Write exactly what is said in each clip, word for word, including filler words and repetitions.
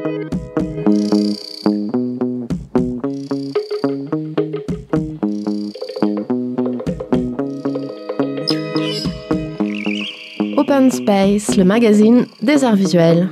Open Space, le magazine des arts visuels.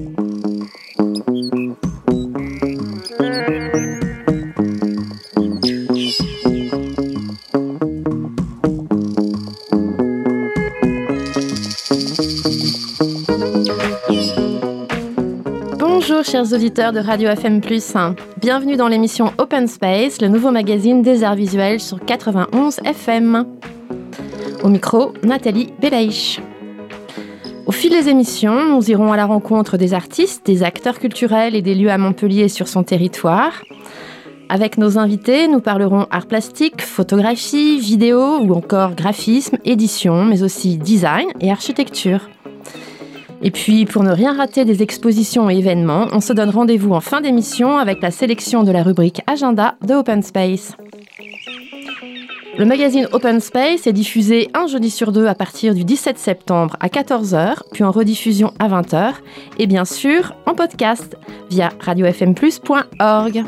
Bonjour chers auditeurs de Radio F M plus. Bienvenue dans l'émission Open Space, le nouveau magazine des arts visuels sur quatre-vingt-onze F M. Au micro, Nathalie Belaïch. Au fil des émissions, nous irons à la rencontre des artistes, des acteurs culturels et des lieux à Montpellier sur son territoire. Avec nos invités, nous parlerons art plastique, photographie, vidéo ou encore graphisme, édition, mais aussi design et architecture. Et puis, pour ne rien rater des expositions et événements, on se donne rendez-vous en fin d'émission avec la sélection de la rubrique Agenda de Open Space. Le magazine Open Space est diffusé un jeudi sur deux à partir du dix-sept septembre à quatorze heures, puis en rediffusion à vingt heures, et bien sûr en podcast via radio f m plus point org.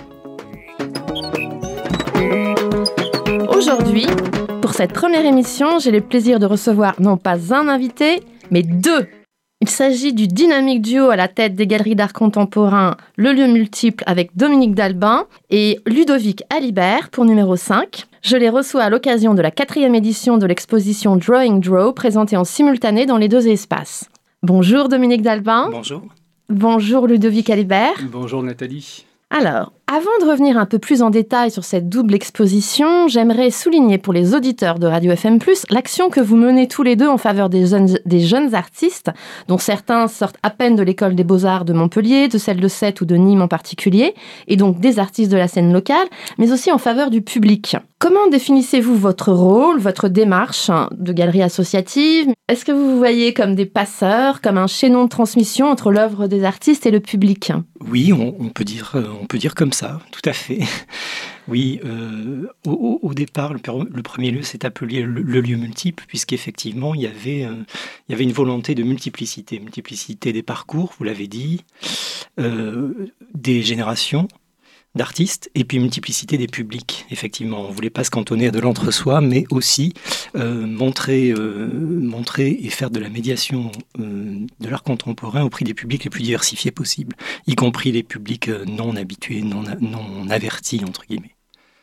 Aujourd'hui, pour cette première émission, j'ai le plaisir de recevoir non pas un invité, mais deux. Il s'agit du dynamique duo à la tête des galeries d'art contemporain Le Lieu Multiple avec Dominique Dalbin et Ludovic Alibert pour numéro cinq. Je les reçois à l'occasion de la quatrième édition de l'exposition Drawing Draw présentée en simultané dans les deux espaces. Bonjour Dominique Dalbin. Bonjour. Bonjour Ludovic Alibert. Bonjour Nathalie. Alors, avant de revenir un peu plus en détail sur cette double exposition, j'aimerais souligner pour les auditeurs de Radio F M plus, l'action que vous menez tous les deux en faveur des jeunes, des jeunes artistes, dont certains sortent à peine de l'école des Beaux-Arts de Montpellier, de celle de Sète ou de Nîmes en particulier, et donc des artistes de la scène locale, mais aussi en faveur du public. Comment définissez-vous votre rôle, votre démarche de galerie associative ? Est-ce que vous vous voyez comme des passeurs, comme un chaînon de transmission entre l'œuvre des artistes et le public ? Oui, on, on, peut dire, on peut dire comme ça, tout à fait. Oui, euh, au, au départ, le, le premier lieu s'est appelé le, le lieu multiple, puisqu'effectivement, il y avait, euh, il y avait une volonté de multiplicité, multiplicité des parcours, vous l'avez dit, euh, des générations d'artistes, et puis multiplicité des publics, effectivement. On ne voulait pas se cantonner à de l'entre-soi, mais aussi euh, montrer, euh, montrer et faire de la médiation euh, de l'art contemporain au prix des publics les plus diversifiés possibles, y compris les publics euh, non habitués, non, non avertis, entre guillemets.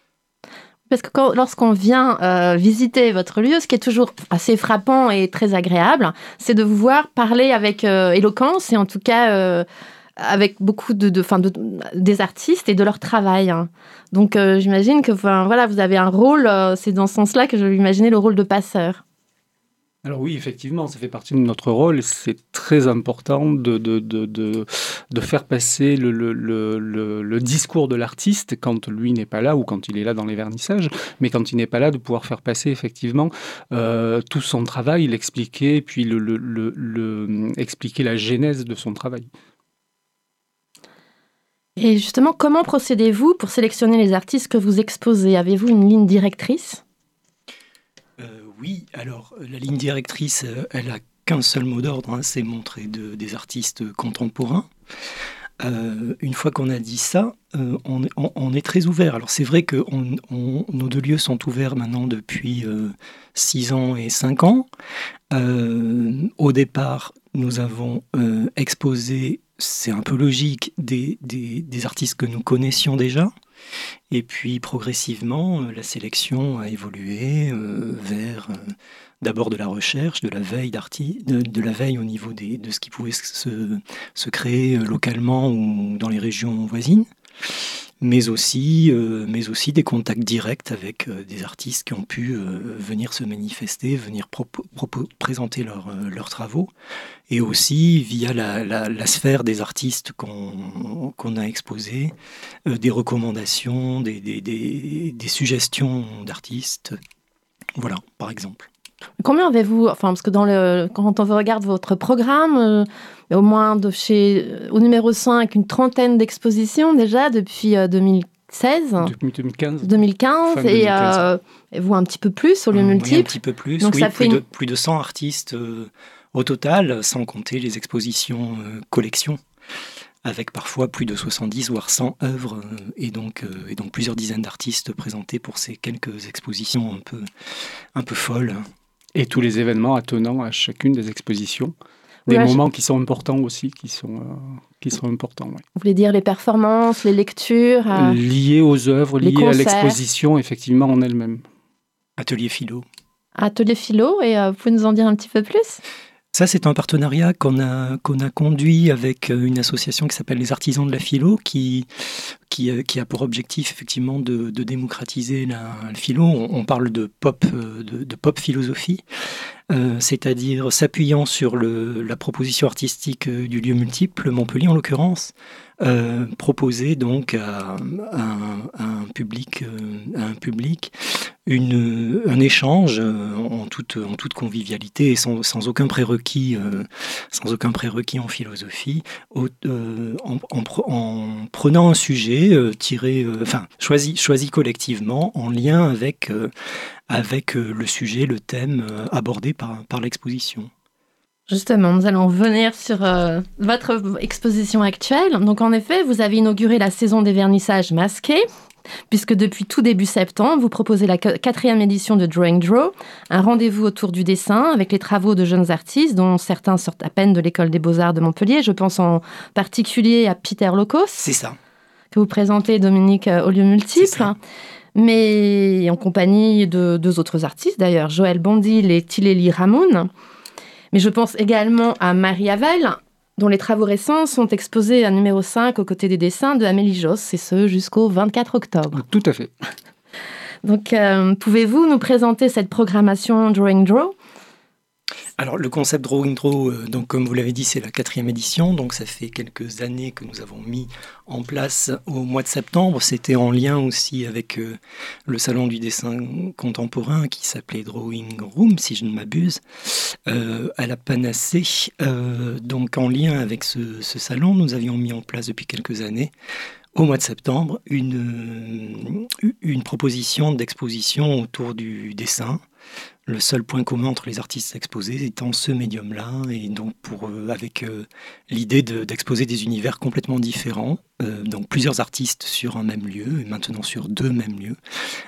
Parce que quand, lorsqu'on vient euh, visiter votre lieu, ce qui est toujours assez frappant et très agréable, c'est de vous voir parler avec euh, éloquence et en tout cas... Euh, avec beaucoup de, de, fin de, des artistes et de leur travail. Donc, euh, j'imagine que enfin, voilà, vous avez un rôle, euh, c'est dans ce sens-là que je vais imaginer le rôle de passeur. Alors oui, effectivement, ça fait partie de notre rôle. C'est très important de, de, de, de, de faire passer le, le, le, le, le discours de l'artiste quand lui n'est pas là ou quand il est là dans les vernissages, mais quand il n'est pas là, de pouvoir faire passer effectivement euh, tout son travail, l'expliquer, puis le, le, le, le, expliquer la genèse de son travail. Et justement, comment procédez-vous pour sélectionner les artistes que vous exposez ? Avez-vous une ligne directrice ? euh, Oui, alors la ligne directrice, elle n'a qu'un seul mot d'ordre, hein, c'est montrer de, des artistes contemporains. Euh, une fois qu'on a dit ça, euh, on, on, on est très ouvert. Alors c'est vrai que on, on, nos deux lieux sont ouverts maintenant depuis euh, six ans et cinq ans. Euh, au départ, nous avons euh, exposé, c'est un peu logique, des, des, des artistes que nous connaissions déjà. Et puis progressivement, euh, la sélection a évolué euh, vers euh, d'abord de la recherche, de la veille d'arti- de, de la veille au niveau des, de ce qui pouvait se, se créer localement ou dans les régions voisines, mais aussi, euh, mais aussi des contacts directs avec euh, des artistes qui ont pu euh, venir se manifester, venir propo- propo- présenter leurs euh, leurs travaux, et aussi via la, la, la sphère des artistes qu'on, qu'on a exposés, euh, des recommandations, des, des, des, des suggestions d'artistes, voilà, par exemple. Combien avez-vous, enfin, parce que dans le, quand on regarde votre programme, euh, au moins de chez, au numéro cinq, une trentaine d'expositions déjà depuis euh, deux mille seize. Depuis deux mille quinze. deux mille quinze, et, deux mille quinze. Euh, et vous un petit peu plus au lieu mmh, multiple. Oui, un petit peu plus, donc oui, ça plus, fait de, une... plus de cent artistes euh, au total, sans compter les expositions euh, collections. avec parfois plus de soixante-dix voire cent œuvres et donc, et donc plusieurs dizaines d'artistes présentés pour ces quelques expositions un peu, un peu folles. Et tous les événements attenants à chacune des expositions. Des Ouais, moments je... qui sont importants aussi, qui sont, euh, qui sont importants. Ouais. Vous voulez dire les performances, les lectures euh... Liées aux œuvres, liées à l'exposition, effectivement, en elle-même. Atelier philo. Atelier philo, et euh, vous pouvez nous en dire un petit peu plus ? Ça, c'est un partenariat qu'on a, qu'on a conduit avec une association qui s'appelle les Artisans de la Philo, qui, qui, qui a pour objectif effectivement de, de démocratiser la, la philo. On, on parle de pop, de, de pop philosophie, euh, c'est-à-dire s'appuyant sur le, la proposition artistique du lieu multiple, Montpellier en l'occurrence, euh, proposer donc à, à, à un public, à un public Une, un échange en toute, en toute convivialité et sans, sans aucun prérequis, euh, sans aucun prérequis en philosophie, au, euh, en, en, en prenant un sujet euh, tiré, euh, enfin choisi, choisi collectivement en lien avec, euh, avec euh, le sujet, le thème euh, abordé par, par l'exposition. Justement, nous allons venir sur euh, votre exposition actuelle. Donc en effet, vous avez inauguré la saison des vernissages masqués, puisque depuis tout début septembre, vous proposez la quatrième édition de Drawing Draw, un rendez-vous autour du dessin avec les travaux de jeunes artistes, dont certains sortent à peine de l'École des Beaux-Arts de Montpellier. Je pense en particulier à Peter Lokos. C'est ça. Que vous présentez, Dominique, au lieu multiple. Mais en compagnie de deux autres artistes, d'ailleurs, Joël Bondil et Tileli Ramoun. Mais je pense également à Marie Havel, dont les travaux récents sont exposés à numéro cinq aux côtés des dessins de Amélie Josse, et ce jusqu'au vingt-quatre octobre. Tout à fait. Donc, euh, pouvez-vous nous présenter cette programmation Drawing Draw ? Alors, le concept Drawing Draw, euh, donc, comme vous l'avez dit, c'est la quatrième édition. Donc, ça fait quelques années que nous avons mis en place au mois de septembre. C'était en lien aussi avec euh, le salon du dessin contemporain qui s'appelait Drawing Room, si je ne m'abuse, euh, à la Panacée. Euh, donc, en lien avec ce, ce salon, nous avions mis en place depuis quelques années, au mois de septembre, une, une proposition d'exposition autour du dessin. Le seul point commun entre les artistes exposés étant ce médium-là, et donc pour, euh, avec euh, l'idée de, d'exposer des univers complètement différents, euh, donc plusieurs artistes sur un même lieu, et maintenant sur deux mêmes lieux,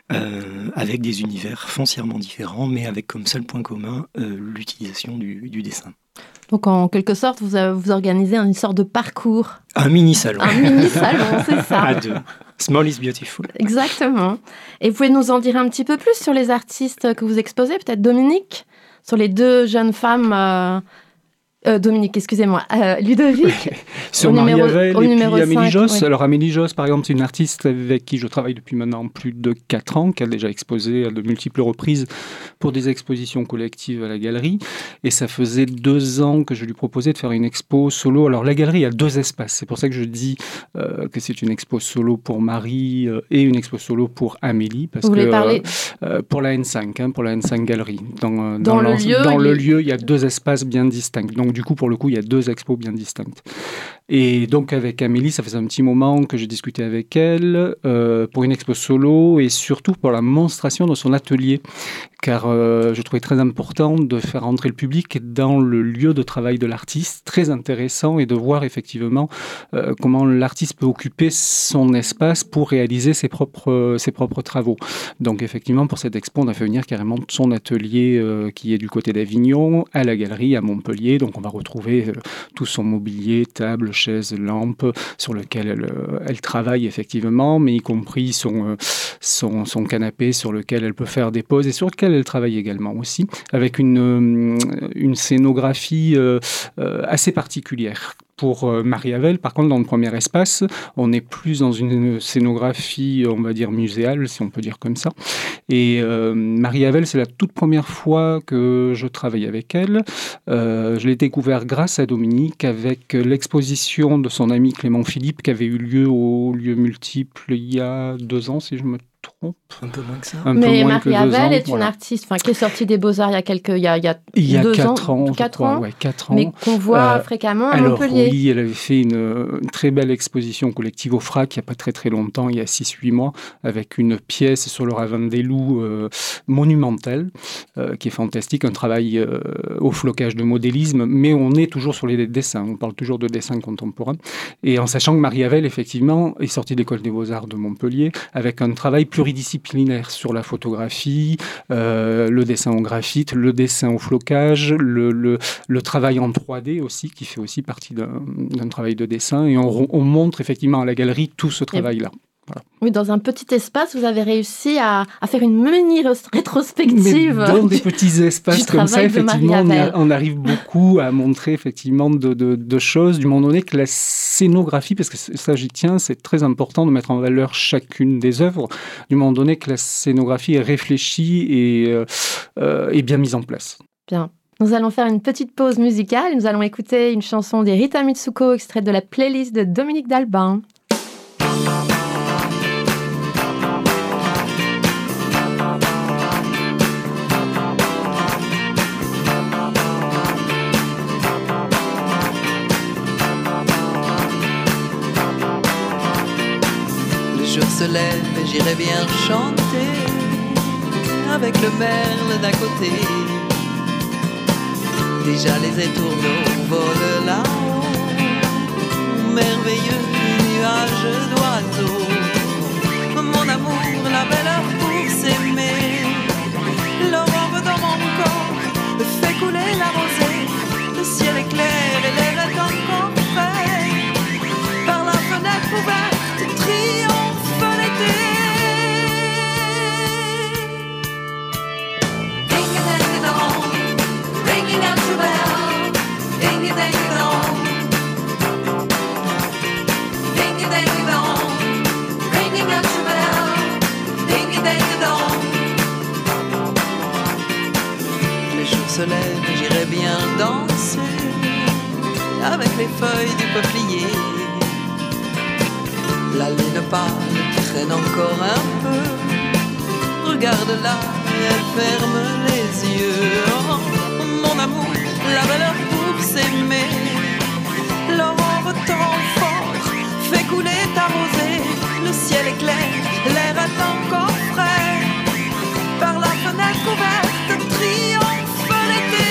euh, avec des univers foncièrement différents, mais avec comme seul point commun euh, l'utilisation du, du dessin. Donc en quelque sorte, vous, euh, vous organisez une sorte de parcours. Un mini-salon. Un mini-salon, c'est ça. À deux. Small is beautiful. Exactement. Et vous pouvez nous en dire un petit peu plus sur les artistes que vous exposez, peut-être Dominique, sur les deux jeunes femmes... Euh... Euh, Dominique, excusez-moi, euh, Ludovic. Sur Marie Havel et puis Amélie cinq, Josse. Oui. Alors Amélie Josse, par exemple, c'est une artiste avec qui je travaille depuis maintenant plus de quatre ans, qui a déjà exposé à de multiples reprises pour des expositions collectives à la galerie. Et ça faisait deux ans que je lui proposais de faire une expo solo. Alors la galerie a deux espaces. C'est pour ça que je dis euh, que c'est une expo solo pour Marie euh, et une expo solo pour Amélie. Parce Vous que, voulez parler euh, pour la N cinq, hein, pour la N cinq Galerie. Dans, dans, dans, le, lieu, dans il... le lieu, il y a deux espaces bien distincts. Donc du coup, pour le coup, il y a deux expos bien distinctes. Et donc avec Amélie, ça faisait un petit moment que j'ai discuté avec elle euh, pour une expo solo et surtout pour la monstration de son atelier. Car euh, je trouvais très important de faire entrer le public dans le lieu de travail de l'artiste, très intéressant, et de voir effectivement euh, comment l'artiste peut occuper son espace pour réaliser ses propres, euh, ses propres travaux. Donc effectivement, pour cette expo, on a fait venir carrément son atelier euh, qui est du côté d'Avignon, à la galerie, à Montpellier. Donc on va retrouver euh, tout son mobilier, table, chaise, lampe, sur lequel elle, euh, elle travaille effectivement, mais y compris son, euh, son, son canapé sur lequel elle peut faire des pauses et sur lequel elle travaille également aussi, avec une, une scénographie euh, euh, assez particulière. Pour euh, Marie Havel, par contre, dans le premier espace, on est plus dans une scénographie, on va dire, muséale, si on peut dire comme ça. Et euh, Marie Havel, c'est la toute première fois que je travaille avec elle. Euh, je l'ai découvert grâce à Dominique, avec l'exposition de son ami Clément Philippe, qui avait eu lieu au lieu multiple il y a deux ans, si je me trompe. trompe. Un peu moins que ça. Un peu Mais moins que deux Marie ans, Havel est une voilà. artiste enfin, qui est sortie des Beaux-Arts il y a quelques il y a, il y a, Il y a deux quatre ans, ans, je quatre crois, ans, ouais, quatre ans. mais qu'on voit Euh, fréquemment à Alors Montpellier. oui, elle avait fait une, une très belle exposition collective au Frac il n'y a pas très très longtemps, il y a six huit mois, avec une pièce sur le ravin des loups euh, monumentale, euh, qui est fantastique, un travail euh, au flocage de modélisme, mais on est toujours sur les dessins, on parle toujours de dessins contemporains, et en sachant que Marie Havel, effectivement, est sortie de l'école des Beaux-Arts de Montpellier, avec un travail pluridisciplinaire sur la photographie, euh, le dessin au graphite, le dessin au flocage, le, le, le travail en trois D aussi, qui fait aussi partie d'un, d'un travail de dessin. Et on, on montre effectivement à la galerie tout ce travail-là. Voilà. Oui, dans un petit espace, vous avez réussi à, à faire une mini rétrospective. Mais dans du, des petits espaces comme ça, effectivement, on, a, on arrive beaucoup à montrer effectivement de, de, de choses, du moment donné que la scénographie, parce que ça j'y tiens, c'est très important de mettre en valeur chacune des œuvres, du moment donné que la scénographie est réfléchie et, euh, et bien mise en place. Bien. Nous allons faire une petite pause musicale. Nous allons écouter une chanson des Rita Mitsuko, extraite de la playlist de Dominique Dalbin. Le jour se lève et j'irai bien chanter avec le merle d'à côté. Déjà les étourneaux volent là-haut, merveilleux nuage d'oiseaux. Mon amour, la belle heure pour s'aimer. L'aurore dans mon corps fait couler la rosée. Le ciel est clair et l'air est encore frais. Par la fenêtre ouverte triomphe l'été. Ding-a-ding-a-dong, ringing out your bell. Ding-a-ding-a-dong, ding-a-ding-a-dong, ringing out your bell. Ding-a-ding-a-dong. Le jour se lève et j'irai bien danser avec les feuilles du peuplier. La lune pâle qui traîne encore un peu, regarde-la et elle ferme les yeux. Oh, mon amour, la belle heure pour s'aimer. L'aurore tend fort, fait couler ta rosée. Le ciel est clair, l'air est encore frais. Par la fenêtre ouverte triomphe l'été.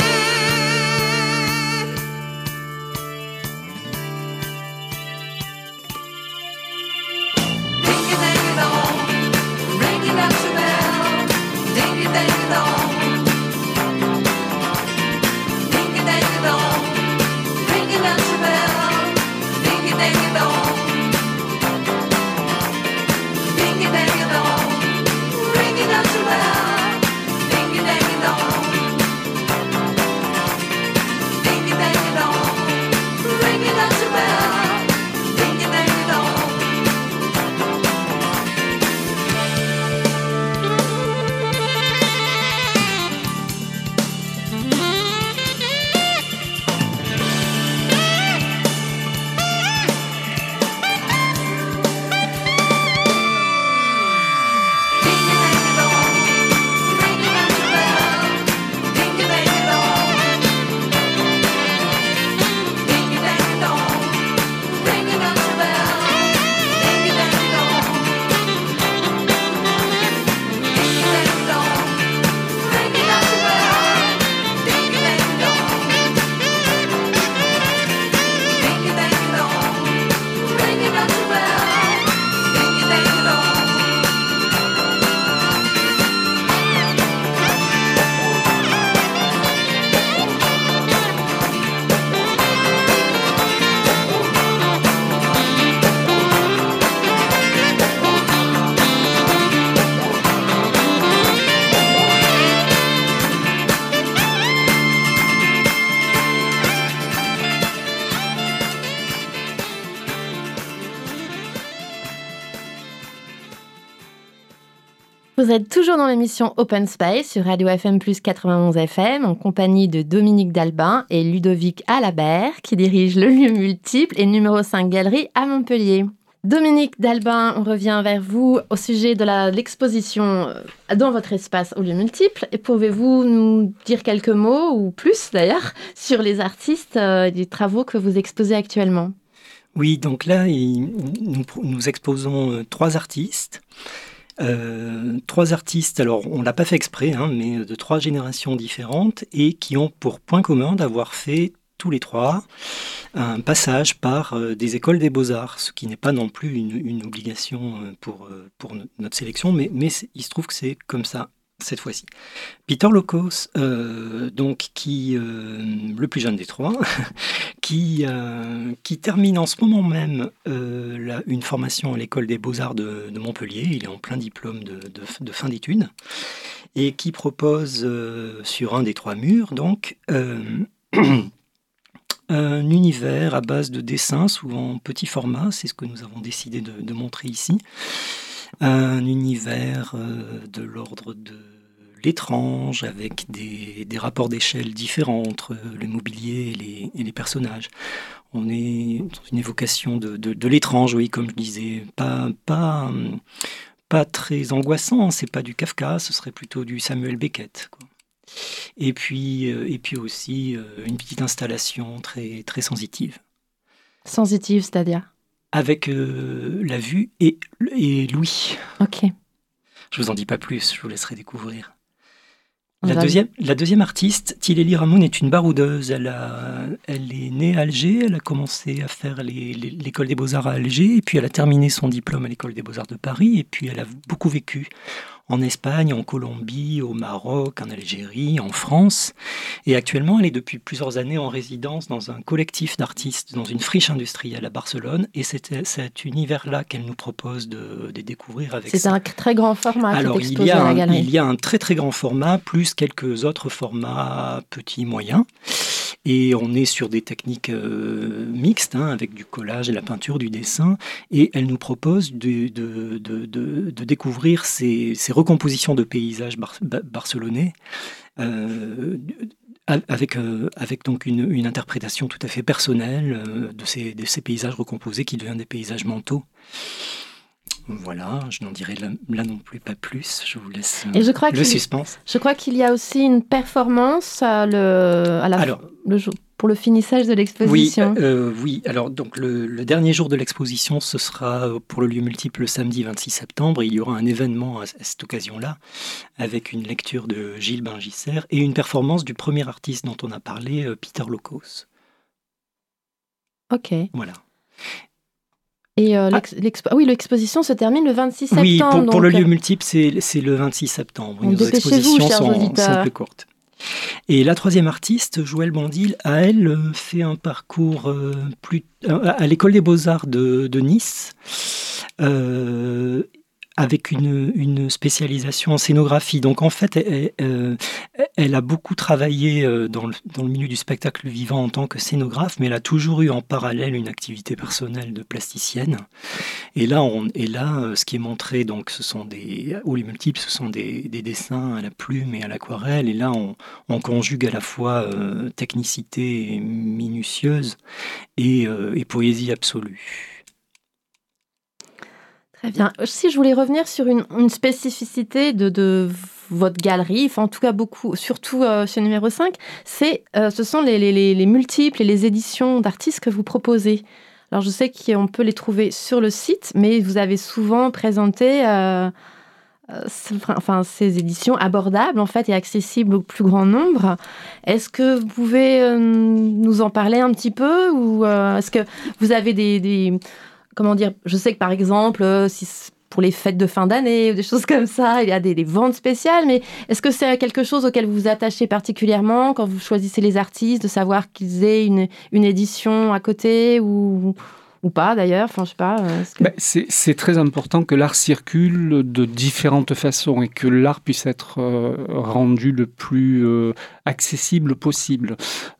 Vous êtes toujours dans l'émission Open Space sur Radio F M plus quatre-vingt-onze F M en compagnie de Dominique Dalbin et Ludovic Alabert qui dirige le lieu multiple et numéro cinq Galerie à Montpellier. Dominique Dalbin, on revient vers vous au sujet de la, l'exposition dans votre espace aux lieux multiples. Et pouvez-vous nous dire quelques mots, ou plus d'ailleurs, sur les artistes et les travaux que vous exposez actuellement ? Oui, donc là, il, nous, nous exposons euh, trois artistes. Euh, trois artistes, alors on ne l'a pas fait exprès, hein, mais de trois générations différentes et qui ont pour point commun d'avoir fait tous les trois un passage par euh, des écoles des beaux-arts, ce qui n'est pas non plus une, une obligation pour, pour notre sélection, mais, mais il se trouve que c'est comme ça cette fois-ci. Peter Lokos, euh, donc, qui, euh, le plus jeune des trois, qui, euh, qui termine en ce moment même euh, la, une formation à l'école des beaux-arts de, de Montpellier. Il est en plein diplôme de, de, de fin d'études et qui propose euh, sur un des trois murs donc euh, un univers à base de dessins, souvent en petit format. C'est ce que nous avons décidé de, de montrer ici. Un univers euh, de l'ordre de l'étrange, avec des, des rapports d'échelle différents entre le mobilier et les, et les personnages. On est dans une évocation de, de, de l'étrange, oui, comme je disais, pas, pas, pas très angoissant, c'est pas du Kafka, ce serait plutôt du Samuel Beckett, quoi. Et puis, euh, et puis aussi euh, une petite installation très, très sensitive. Sensitive, c'est-à-dire ? Avec euh, la vue et, et l'ouïe. Ok. Je vous en dis pas plus, je vous laisserai découvrir. La deuxième, la deuxième artiste, Tileli Ramoun, est une baroudeuse. Elle, a, elle est née à Alger, elle a commencé à faire les, les, l'école des beaux-arts à Alger, et puis elle a terminé son diplôme à l'école des beaux-arts de Paris, et puis elle a beaucoup vécu en Espagne, en Colombie, au Maroc, en Algérie, en France. Et actuellement, elle est depuis plusieurs années en résidence dans un collectif d'artistes, dans une friche industrielle à Barcelone. Et c'est cet univers-là qu'elle nous propose de, de découvrir avec C'est ça. un très grand format Alors, qui est il exposé y a à la un, galerie. il y a un très très grand format, plus quelques autres formats petits, moyens. Et on est sur des techniques euh, mixtes, hein, avec du collage et la peinture, du dessin. Et elle nous propose de, de, de, de, de découvrir ces, ces recompositions de paysages bar- barcelonais, euh, avec, euh, avec donc une, une interprétation tout à fait personnelle euh, de, ces, de ces paysages recomposés qui deviennent des paysages mentaux. Voilà, je n'en dirai là, là non plus pas plus. Je vous laisse euh, Et je crois le qu'il, suspense. Je crois qu'il y a aussi une performance à le, à la, Alors, le jour, pour le finissage de l'exposition. Oui, euh, oui. Alors donc le, le dernier jour de l'exposition, ce sera pour le lieu multiple le samedi vingt-six septembre. Et il y aura un événement à, à cette occasion-là, avec une lecture de Gilles Bingisser et une performance du premier artiste dont on a parlé, euh, Peter Lokos. Ok. Voilà. Et euh, l'ex- l'expo- ah oui, l'exposition se termine le vingt-six septembre. Oui, pour, pour donc... le lieu multiple, c'est, c'est le vingt-six septembre. Donc, Nos dépêchez-vous, expositions chers sont, auditeurs. sont plus courtes. Et la troisième artiste, Joëlle Bondil, a elle euh, fait un parcours euh, plus, euh, à l'école des beaux-arts de, de Nice, euh, avec une, une spécialisation en scénographie. Donc en fait, elle, elle, elle a beaucoup travaillé dans le, dans le milieu du spectacle vivant en tant que scénographe, mais elle a toujours eu en parallèle une activité personnelle de plasticienne. Et là, on, et là ce qui est montré, donc, ce sont des, au lieu multiple, ce sont des, des dessins à la plume et à l'aquarelle. Et là, on, on conjugue à la fois euh, technicité minutieuse et, euh, et poésie absolue. Très bien. Si je voulais revenir sur une, une spécificité de, de votre galerie, enfin en tout cas beaucoup, surtout euh, chez numéro cinq, c'est, euh, ce sont les, les, les multiples et les éditions d'artistes que vous proposez. Alors je sais qu'on peut les trouver sur le site, mais vous avez souvent présenté euh, euh, enfin, ces éditions abordables en fait, et accessibles au plus grand nombre. Est-ce que vous pouvez euh, nous en parler un petit peu, ou euh, est-ce que vous avez des... des Comment dire, je sais que par exemple, si pour les fêtes de fin d'année ou des choses comme ça, il y a des, des ventes spéciales, mais est-ce que c'est quelque chose auquel vous vous attachez particulièrement quand vous choisissez les artistes, de savoir qu'ils aient une, une édition à côté ou, ou pas d'ailleurs, enfin je sais pas. Que... Ben, c'est, c'est très important que l'art circule de différentes façons et que l'art puisse être euh, rendu le plus euh, accessible possible.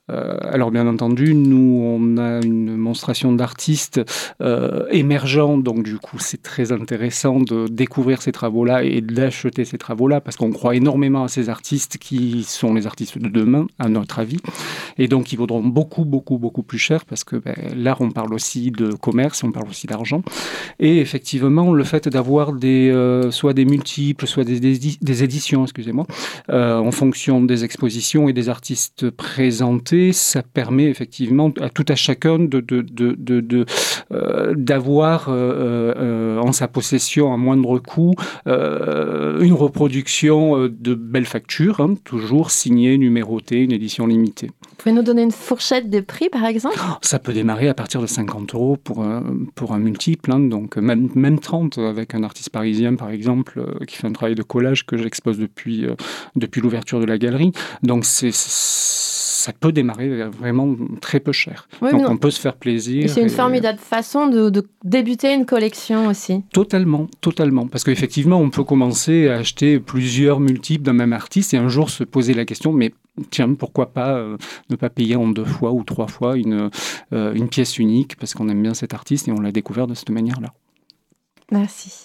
Euh, alors bien entendu, nous on a une monstration d'artistes euh, émergents, donc du coup c'est très intéressant de découvrir ces travaux-là et d'acheter ces travaux-là parce qu'on croit énormément à ces artistes qui sont les artistes de demain, à notre avis, et donc ils vaudront beaucoup, beaucoup, beaucoup plus cher parce que ben, l'art, on parle aussi de commerce, on parle aussi d'argent, et effectivement le fait d'avoir des, euh, soit des multiples, soit des, des, des éditions, excusez-moi, euh, en fonction des expositions et des artistes présentés, ça permet effectivement à tout à chacun de, de, de, de, de, euh, d'avoir euh, euh, en sa possession à moindre coût euh, une reproduction de belle facture, hein, toujours signée, numérotée, une édition limitée. Vous pouvez nous donner une fourchette de prix, par exemple ? Ça peut démarrer à partir de cinquante euros pour un, pour un multiple, hein, donc même, même trente avec un artiste parisien, par exemple, euh, qui fait un travail de collage que j'expose depuis, euh, depuis l'ouverture de la galerie. Donc c'est, ça peut démarrer vraiment très peu cher. Oui, donc on peut se faire plaisir. Et c'est une et... formidable façon de, de débuter une collection aussi. Totalement, totalement. Parce qu'effectivement, on peut commencer à acheter plusieurs multiples d'un même artiste et un jour se poser la question, mais tiens, pourquoi pas euh, ne pas payer en deux fois ou trois fois une, euh, une pièce unique parce qu'on aime bien cet artiste et on l'a découvert de cette manière-là. Merci.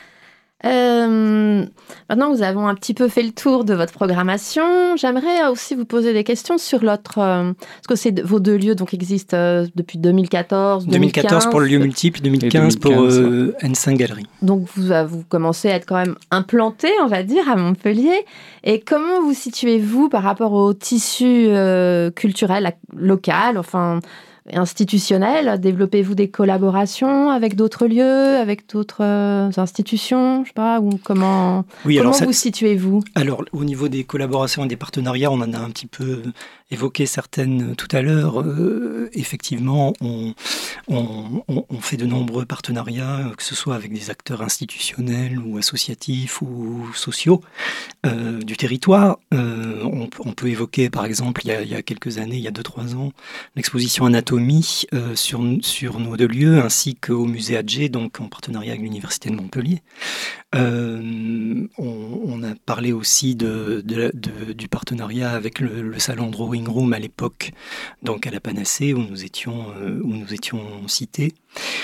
Euh, maintenant, nous avons un petit peu fait le tour de votre programmation. J'aimerais aussi vous poser des questions sur l'autre... Euh, parce que c'est, vos deux lieux donc, existent euh, depuis deux mille quatorze, deux mille quinze. deux mille quatorze pour le lieu multiple, deux mille quinze, deux mille quinze pour euh, N cinq Galerie. Donc, vous, vous commencez à être quand même implanté, on va dire, à Montpellier. Et comment vous situez-vous par rapport au tissu euh, culturel local, enfin... institutionnel? Développez-vous des collaborations avec d'autres lieux, avec d'autres euh, institutions, je sais pas, ou comment, oui, comment alors ça, vous situez-vous? Alors, au niveau des collaborations et des partenariats, on en a un petit peu évoqué certaines tout à l'heure. Euh, effectivement, on, on, on fait de nombreux partenariats, que ce soit avec des acteurs institutionnels ou associatifs ou sociaux euh, du territoire. Euh, on, on peut évoquer, par exemple, il y a, il y a quelques années, il y a deux trois ans, l'exposition Anatomie euh, sur, sur nos deux lieux, ainsi qu'au musée Adger, donc en partenariat avec l'Université de Montpellier. Euh, on, on a parlé aussi de, de, de, du partenariat avec le, le salon Drawing Room à l'époque, donc à la Panacée, où nous étions, euh, où nous étions cités.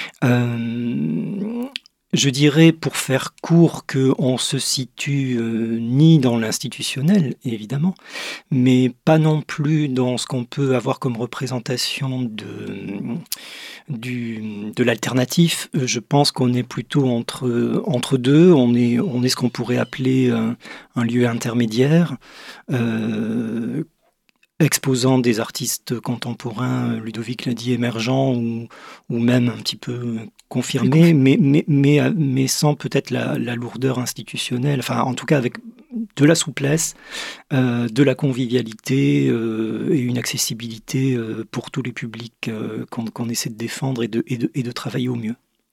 Euh, Je dirais, pour faire court, qu'on ne se situe euh, ni dans l'institutionnel, évidemment, mais pas non plus dans ce qu'on peut avoir comme représentation de, du, de l'alternatif. Je pense qu'on est plutôt entre, entre deux. On est, on est ce qu'on pourrait appeler un, un lieu intermédiaire, euh, exposant des artistes contemporains, Ludovic l'a dit, émergents ou, ou même un petit peu confirmés, mais, mais, mais, mais sans peut-être la, la lourdeur institutionnelle, enfin en tout cas avec de la souplesse, euh, de la convivialité euh, et une accessibilité euh, pour tous les publics euh, qu'on, qu'on essaie de défendre et de, et, de, et de travailler au mieux.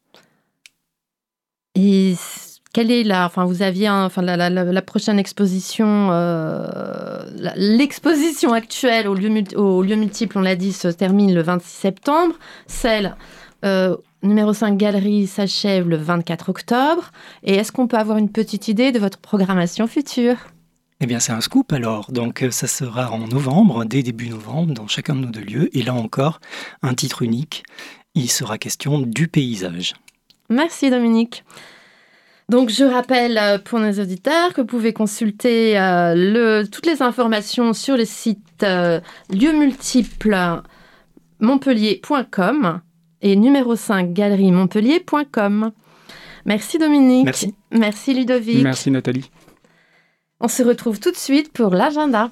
Et quelle est la, enfin vous aviez, un, enfin la, la, la prochaine exposition, euh, la, l'exposition actuelle au lieu, au lieu multiple, on l'a dit, se termine le vingt-six septembre. Celle euh, numéro cinq Galerie s'achève le vingt-quatre octobre. Et est-ce qu'on peut avoir une petite idée de votre programmation future ? Eh bien, c'est un scoop alors. Donc, ça sera en novembre, dès début novembre, dans chacun de nos deux lieux. Et là encore, un titre unique. Il sera question du paysage. Merci Dominique. Donc, je rappelle pour nos auditeurs que vous pouvez consulter euh, le, toutes les informations sur le site euh, lieux multiples montpellier point com et numéro cinq galerie montpellier point com. Merci Dominique. Merci. Merci Ludovic. Merci Nathalie. On se retrouve tout de suite pour l'agenda.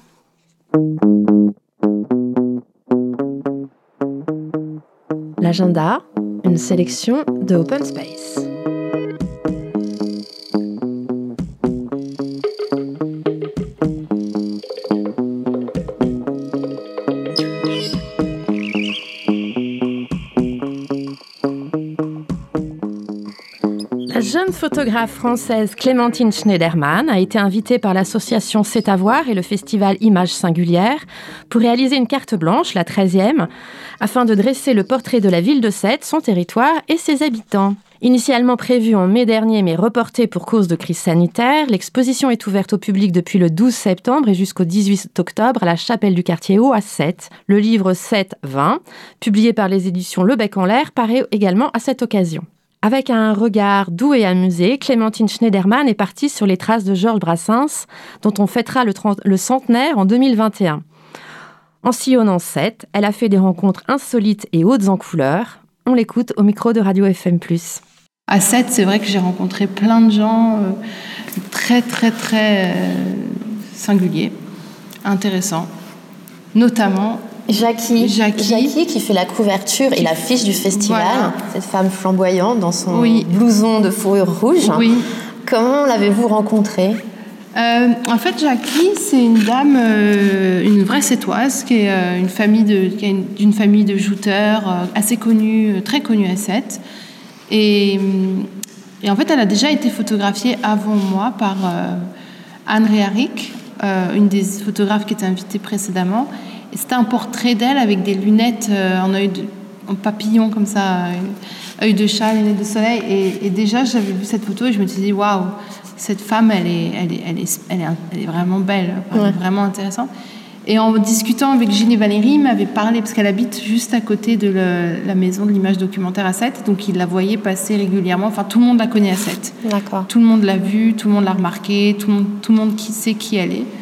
L'agenda, une sélection de Open Space. jeune photographe française Clémentine Schneiderman a été invitée par l'association C'est à voir et le festival Images Singulières pour réaliser une carte blanche, la treizième, afin de dresser le portrait de la ville de Sète, son territoire et ses habitants. Initialement prévue en mai dernier mais reportée pour cause de crise sanitaire, l'exposition est ouverte au public depuis le douze septembre et jusqu'au dix-huit octobre à la chapelle du quartier Haut à Sète. Le livre Sète vingt, publié par les éditions Le Bec en l'air, paraît également à cette occasion. Avec un regard doux et amusé, Clémentine Schneiderman est partie sur les traces de Georges Brassens, dont on fêtera le, trente, le centenaire en deux mille vingt et un. En sillonnant Sète, elle a fait des rencontres insolites et hautes en couleurs. On l'écoute au micro de Radio F M plus. À Sète, c'est vrai que j'ai rencontré plein de gens euh, très, très, très euh, singuliers, intéressants. Notamment Jackie, Jackie. Jackie qui fait la couverture et l'affiche du festival. Voilà. Cette femme flamboyante dans son oui. blouson de fourrure rouge. Oui. Comment l'avez-vous rencontrée ? Euh, en fait, Jackie, c'est une dame, euh, une vraie Sétoise, qui est euh, une famille de, qui est une, d'une famille de jouteurs euh, assez connue, très connue à Sète. Et, et en fait, elle a déjà été photographiée avant moi par euh, Anne Réharic, euh, une des photographes qui était invitée précédemment. Et c'était un portrait d'elle avec des lunettes euh, en œil de en papillon comme ça, euh, œil de chat, lunettes de soleil. Et, et déjà, j'avais vu cette photo et je me suis dit waouh, cette femme, elle est, elle est, elle est, elle est, elle est vraiment belle, enfin, ouais. Elle est vraiment intéressante. Et en discutant avec Gilles et Valérie, il m'avait parlé, parce qu'elle habite juste à côté de le, la maison de l'image documentaire à Sète, donc il la voyait passer régulièrement. Enfin, tout le monde la connaît à Sète. D'accord. Tout le monde l'a vue, tout le monde l'a remarquée, tout le monde, tout le monde qui sait qui elle est.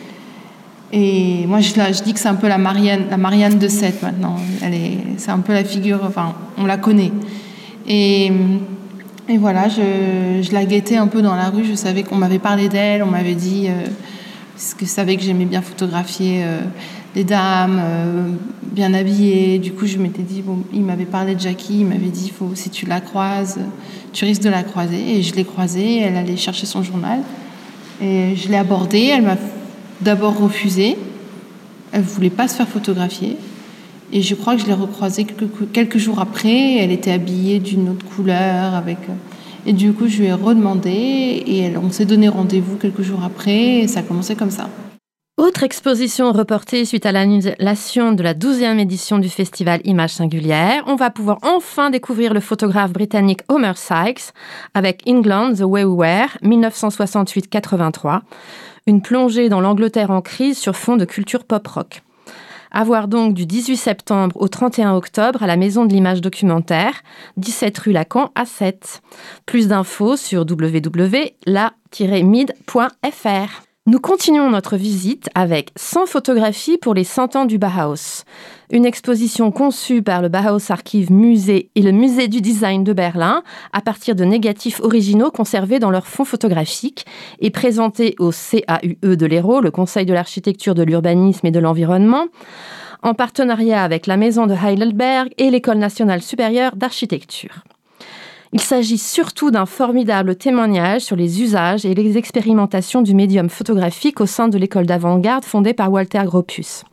Et moi, je, je dis que c'est un peu la Marianne, la Marianne de Sète maintenant. Elle est, c'est un peu la figure, enfin, on la connaît. Et, et voilà, je, je la guettais un peu dans la rue. Je savais qu'on m'avait parlé d'elle, on m'avait dit... Euh, parce que je savais que j'aimais bien photographier euh, les dames, euh, bien habillées. Du coup, je m'étais dit, bon, il m'avait parlé de Jackie, il m'avait dit, faut, si tu la croises, tu risques de la croiser. Et je l'ai croisée, elle allait chercher son journal. Et je l'ai abordée, elle m'a d'abord refusé. Elle ne voulait pas se faire photographier. Et je crois que je l'ai recroisée quelques, quelques jours après. Elle était habillée d'une autre couleur, avec... Et du coup, je lui ai redemandé et on s'est donné rendez-vous quelques jours après et ça a commencé comme ça. Autre exposition reportée suite à l'annulation de la douzième édition du festival Images Singulières, on va pouvoir enfin découvrir le photographe britannique Homer Sykes avec England, The Way We Were, dix-neuf cent soixante-huit quatre-vingt-trois, une plongée dans l'Angleterre en crise sur fond de culture pop-rock. À voir donc du dix-huit septembre au trente et un octobre à la Maison de l'Image Documentaire, dix-sept rue Lacan à Sète. Plus d'infos sur w w w point la tiret mid point f r. Nous continuons notre visite avec cent photographies pour les cent ans du Bauhaus. Une exposition conçue par le Bauhaus Archive Musée et le Musée du Design de Berlin à partir de négatifs originaux conservés dans leur fond photographique et présentée au C A U E de l'Hérault, le Conseil de l'architecture, de l'urbanisme et de l'environnement, en partenariat avec la Maison de Heidelberg et l'École nationale supérieure d'architecture. Il s'agit surtout d'un formidable témoignage sur les usages et les expérimentations du médium photographique au sein de l'école d'avant-garde fondée par Walter Gropius.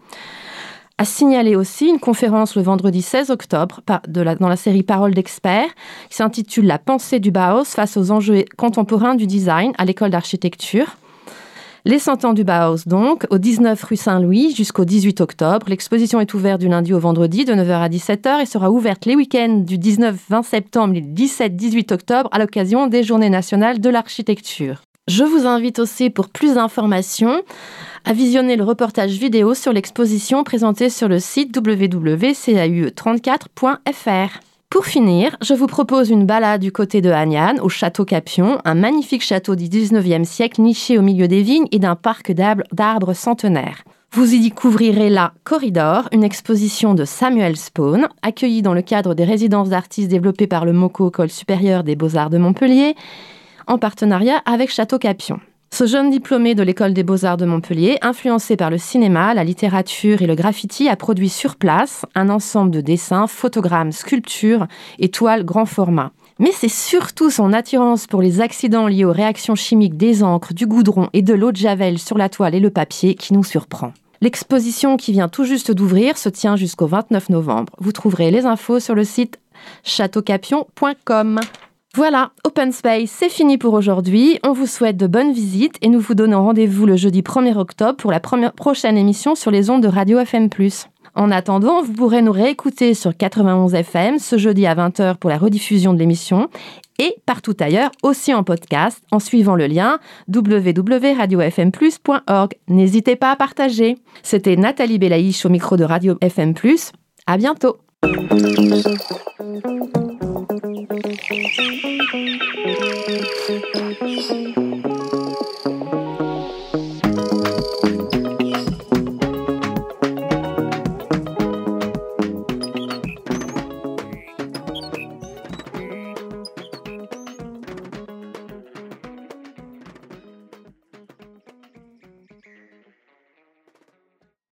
À signaler aussi une conférence le vendredi seize octobre de la, dans la série Paroles d'experts qui s'intitule « La pensée du Bauhaus face aux enjeux contemporains du design à l'école d'architecture ». Les cent ans du Bauhaus, donc, au dix-neuf rue Saint-Louis jusqu'au dix-huit octobre. L'exposition est ouverte du lundi au vendredi de neuf heures à dix-sept heures et sera ouverte les week-ends du dix-neuf vingt septembre et du dix-sept dix-huit octobre à l'occasion des Journées nationales de l'architecture. Je vous invite aussi, pour plus d'informations, à visionner le reportage vidéo sur l'exposition présentée sur le site w w w point c a u e trente-quatre point f r. Pour finir, je vous propose une balade du côté de Hagnan, au château Capion, un magnifique château du dix-neuvième siècle niché au milieu des vignes et d'un parc d'arbres centenaires. Vous y découvrirez la Corridor, une exposition de Samuel Spawn, accueillie dans le cadre des résidences d'artistes développées par le MOCO, École supérieure des beaux-arts de Montpellier, en partenariat avec Château Capion. Ce jeune diplômé de l'École des beaux-arts de Montpellier, influencé par le cinéma, la littérature et le graffiti, a produit sur place un ensemble de dessins, photogrammes, sculptures et toiles grand format. Mais c'est surtout son attirance pour les accidents liés aux réactions chimiques des encres, du goudron et de l'eau de javel sur la toile et le papier qui nous surprend. L'exposition qui vient tout juste d'ouvrir se tient jusqu'au vingt-neuf novembre. Vous trouverez les infos sur le site château capion point com. Voilà, Open Space, c'est fini pour aujourd'hui. On vous souhaite de bonnes visites et nous vous donnons rendez-vous le jeudi premier octobre pour la première, prochaine émission sur les ondes de Radio F M plus. En attendant, vous pourrez nous réécouter sur quatre-vingt-onze F M ce jeudi à vingt heures pour la rediffusion de l'émission et partout ailleurs aussi en podcast en suivant le lien w w w point radio f m plus point org. N'hésitez pas à partager. C'était Nathalie Belaïch au micro de Radio F M plus. À bientôt.